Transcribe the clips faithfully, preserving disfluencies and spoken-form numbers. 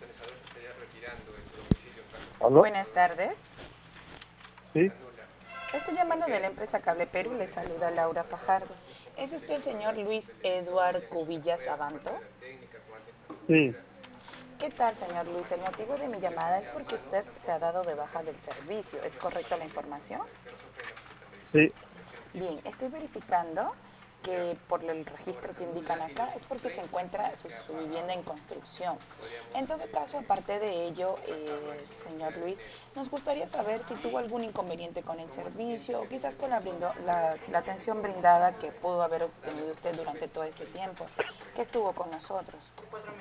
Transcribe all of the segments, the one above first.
¿Aló? Buenas tardes. Sí, Estoy llamando de la empresa Cable Perú. Le saluda Laura Fajardo. ¿Es usted el señor Luis Eduard Cubillas Abanto? sí, ¿Qué tal, señor Luis? El motivo de mi llamada es porque usted se ha dado de baja del servicio. ¿Es correcta la información? sí. Bien, estoy verificando que por el registro que indican acá es porque se encuentra su, su vivienda en construcción. En todo caso, aparte de ello, eh, señor Luis, nos gustaría saber si tuvo algún inconveniente con el servicio o quizás con la, brindo- la, la atención brindada que pudo haber obtenido usted durante todo este tiempo que estuvo con nosotros.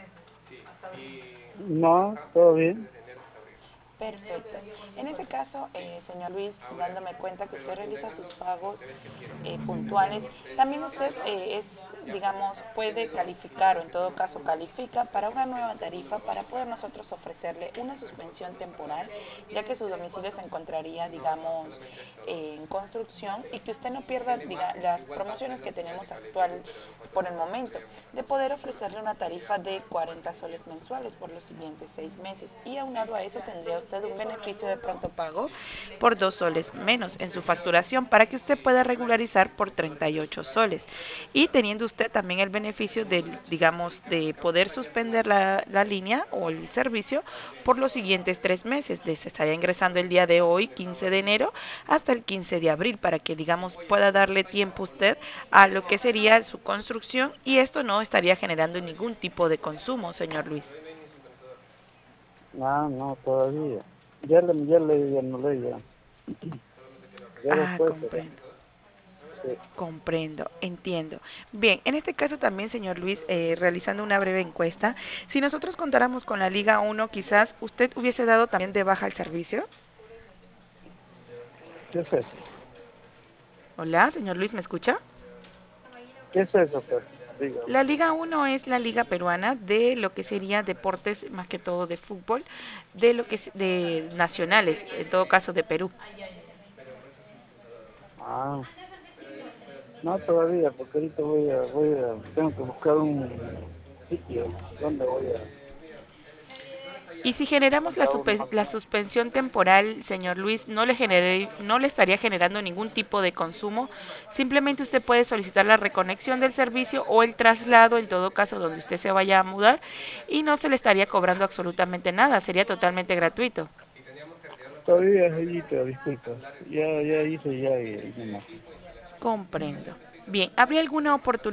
No, todo bien. Perfecto. En ese caso, eh, señor Luis, dándome cuenta que usted realiza sus pagos eh, puntuales, también usted eh, es, digamos, puede calificar o en todo caso califica para una nueva tarifa para poder nosotros ofrecerle una suspensión temporal, ya que su domicilio se encontraría, digamos, eh, en construcción y que usted no pierda diga, las promociones que tenemos actual por el momento, de poder ofrecerle una tarifa de cuarenta soles mensuales por los siguientes seis meses y aunado a eso tendría usted un beneficio de pronto pago por dos soles menos en su facturación para que usted pueda regularizar por treinta y ocho soles y teniendo usted también el beneficio de, digamos, de poder suspender la, la línea o el servicio por los siguientes tres meses, de se estaría ingresando el día de hoy, quince de enero, hasta el quince de abril, para que, digamos, pueda darle tiempo usted a lo que sería su construcción y esto no estaría generando ningún tipo de consumo, señor Luis. Ah, no, todavía. Ya le, ya le, ya no le, ya. Ya Ah, después será. comprendo. Sí. Comprendo, entiendo. Bien, en este caso también, señor Luis, eh, realizando una breve encuesta, si nosotros contáramos con la Liga uno, quizás usted hubiese dado también de baja el servicio. ¿Qué es eso? Hola, señor Luis, ¿me escucha? ¿Qué es eso, pues? Dígame. La Liga uno es la liga peruana de lo que sería deportes, más que todo de fútbol, de lo que es de nacionales, en todo caso de Perú. Ah, no, todavía, porque ahorita voy a, voy a, tengo que buscar un sitio donde voy a Y si generamos la, comprar uno suspe- más o la menos. suspensión temporal, señor Luis, no le, genere- no le estaría generando ningún tipo de consumo. Simplemente usted puede solicitar la reconexión del servicio o el traslado, en todo caso, donde usted se vaya a mudar, y no se le estaría cobrando absolutamente nada. Sería totalmente gratuito. Todavía es allí, pero disculpa. Ya, ya hice ya y, y no más. Comprendo. Bien, ¿habría alguna oportunidad?